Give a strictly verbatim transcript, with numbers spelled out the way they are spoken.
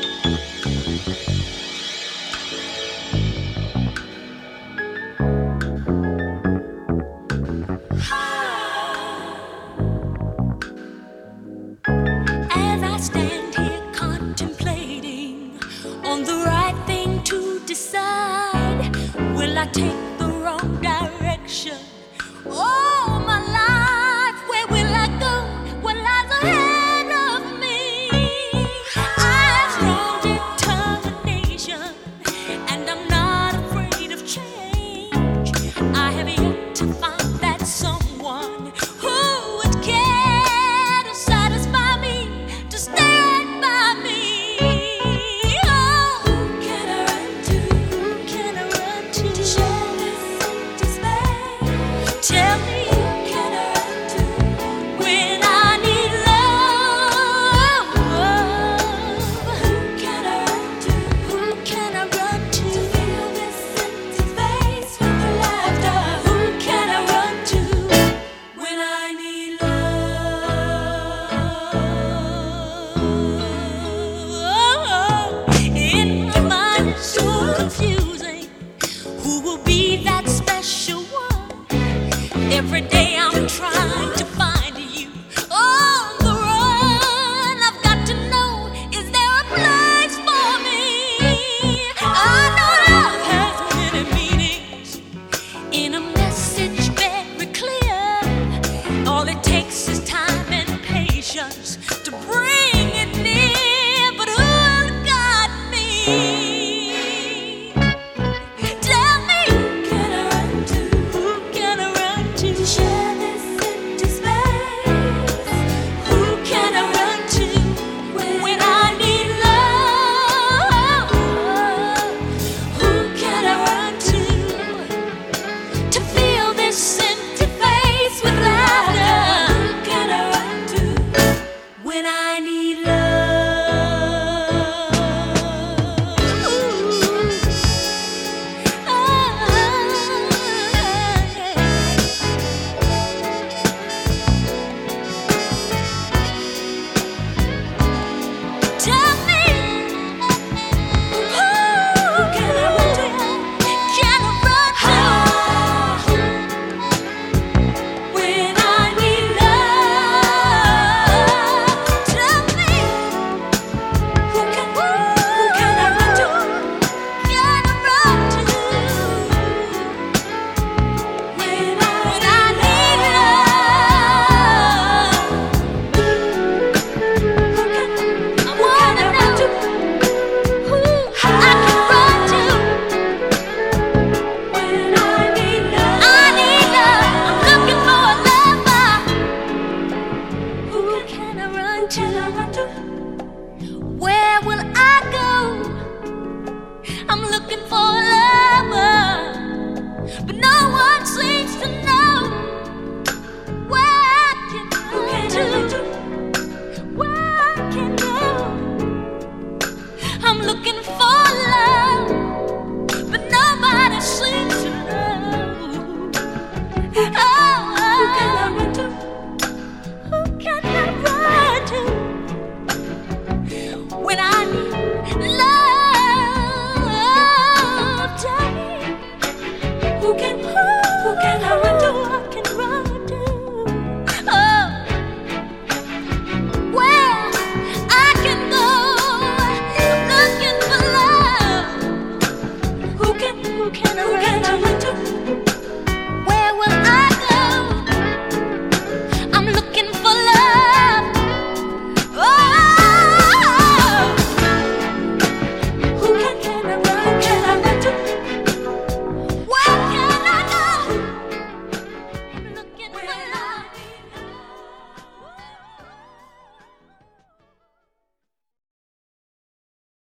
As I stand here contemplating on the right thing to decide, will I take the wrong direction? Oh, my life, where will I go? What lies ahead of me? I have strong determination, and I'm not afraid of change. I have yet to find that someone who would care to satisfy me, to stand by me. Oh, who can I run to? Who can I run to? To share this empty space. Tell me, who can I run to when I need love? Who can I run to? Who can I run to? To fill this empty space with the laughter. Who can I run to when I need love? In my mind, it's so confusing. Who will be that special one? Every day I'm trying to find you on the run. I've got to know, is there a place for me? I know love has many meanings. In a message very clear, all it takes is time and patience to bring it near. But who'll guide me? Tell me, who can I run to? Who can I run to? To share this empty space. Who can I run to when I need love? Who can I run to to fill this empty face with laughter? Who can I run to when I need love? Tell me, who can I run to? Can I run to when I need love? Tell me, who can who can I run to? Can I run to when I when I need love? Who can I wanna know who I can run to when I need love? I need love. I'm looking for a lover. Who can I run to? Where will I go? I'm looking for a lover, but no one seems to know where I can run to. Where I can go? I'm looking for